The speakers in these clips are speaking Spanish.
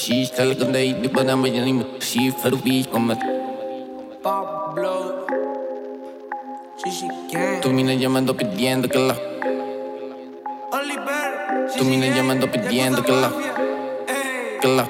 sheesh, talagang daig ba naman yan yung shift, harupi, komat. Pablo, Gigi Gang, Tú me llamando pidiendo que la. Oliver, Tú me llamando pidiendo que la. Que la.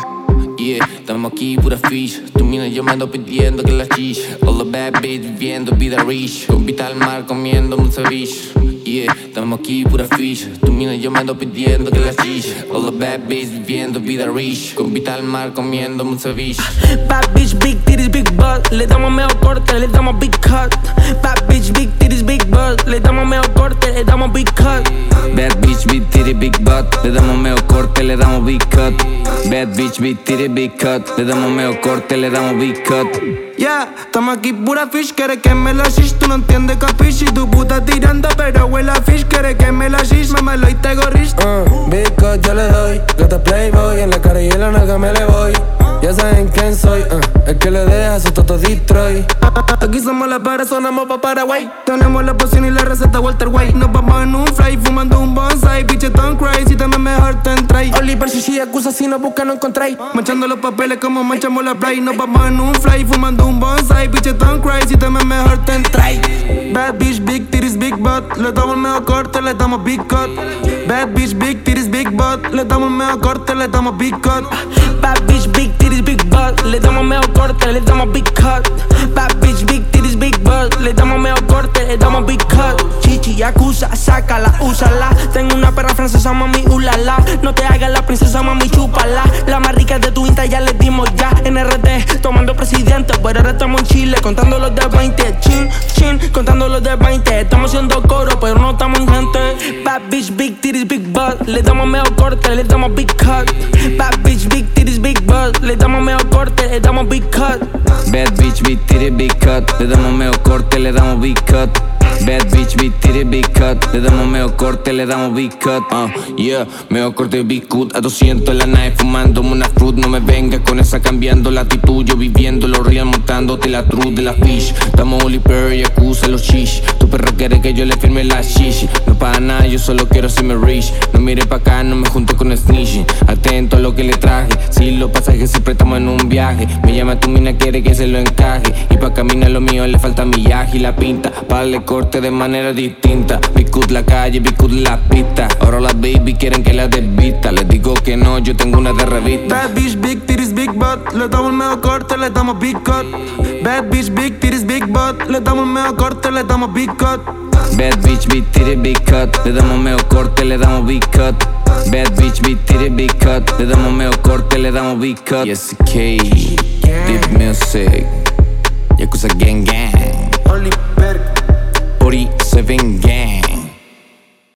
Yeah, estamos aquí pura fish. Tú me llamando pidiendo que la chish. All the bad bitch viviendo vida rich. Con vita al mar comiendo un ceviche. Yeah, estamos aquí pura fish. Tú me llamando pidiendo que la chish. All the bad bitch viviendo vida rich. Con vita al mar comiendo un ceviche. Bad bitch, big titties, big butt. Le damos medio corte, le damos big cut. Bad bitch, big titties, big butt. Le damos medio corte, le damos big cut. Bad bitch, big titty, big butt. Le damos medio corte, le damos big cut. Bad bitch, big titty, big cut. Le damos medio corte, le damos big cut. yeah, estamos aquí pura fish, quiere que me la shish, tú no entiendes capish. Y tu puta tirando, pero huele a fish, quiere que me la shish, mamelo y te gorrish. Big cut yo le doy, gata playboy, en la cara y en la nalga me le voy. Ya saben quién soy, el que le deja su toto destroy. Aquí somos la para, sonamos pa' Paraguay. Tenemos la poción y la receta Walter White. Nos vamos en un fly, fumando un bonsai. Don't cry, si también mejor te entráis. Oliver, si acusa, si no busca, no encontráis. Manchando los papeles como manchamos la play. Nos vamos en un fly, fumando un bonsai. Don't cry, si también mejor te entráis. Bad bitch, big titties, big butt. Le damos el medio corte, le damos big cut. Bad bitch, big titties, big butt. Le damos el medio corte, le damos big cut. Bad bitch, big titties, big butt. Le damos medio corte, le damos big cut. Bad bitch, big titties, big butt. Le damos medio corte, le damos big cut. Chichi, acusa, sácala, úsala. Tengo una perra francesa, mami, ulala. No te hagas la princesa, mami, chúpala. La más rica de tu Insta ya le dimos ya. NRD, tomando presidente, pero ahora estamos en Chile, contando los de 20. Chin, chin, contando los de 20. Estamos haciendo coro, pero no estamos en gente. Bad bitch, big titties, big butt. Le damos medio corte, le damos big cut. Bad bitch, big titties, big butt. Le damos medio corte, le damos big cut. Bad bitch, big titty, big cut. Le damos medio corte, le damos big cut. Bad bitch, big titty, big cut. Le damos medio corte, le damos big cut. Yeah, medio corte, big cut. A 200 en la nave fumándome una fruit. No me venga con esa cambiando la actitud. Yo viviendo los real montándote la truth de la fish. Estamos Oliver y acusa los shish. Tu perra quiere que yo le firme la shish. No para nada, yo solo quiero hacerme rich. No mire pa' acá, no me junte con snitching. Atento a lo que le traje. Si los pasajes siempre estamos en un viaje. Me llama tu mina, quiere que se lo encaje. Y pa' caminar lo mío le falta millaje y la pinta. Pa'le corte de manera distinta. Big cut la calle, big cut la pista. Ahora las baby quieren que la desvista. Les digo que no, yo tengo una de revista. Bad bitch, big titties, big butt. Le damos el medio corte, le damos big cut. Bad bitch, big titties, big butt. Le damos el medio corte, le damos big cut. Bad bitch, big titty, big cut. Le damos medio corte, le damos big cut. Bad bitch, big titty, big cut. Le damos medio corte, le damos big cut. Yes, K, Deep Music, Yakuza Gang Gang. Oliver.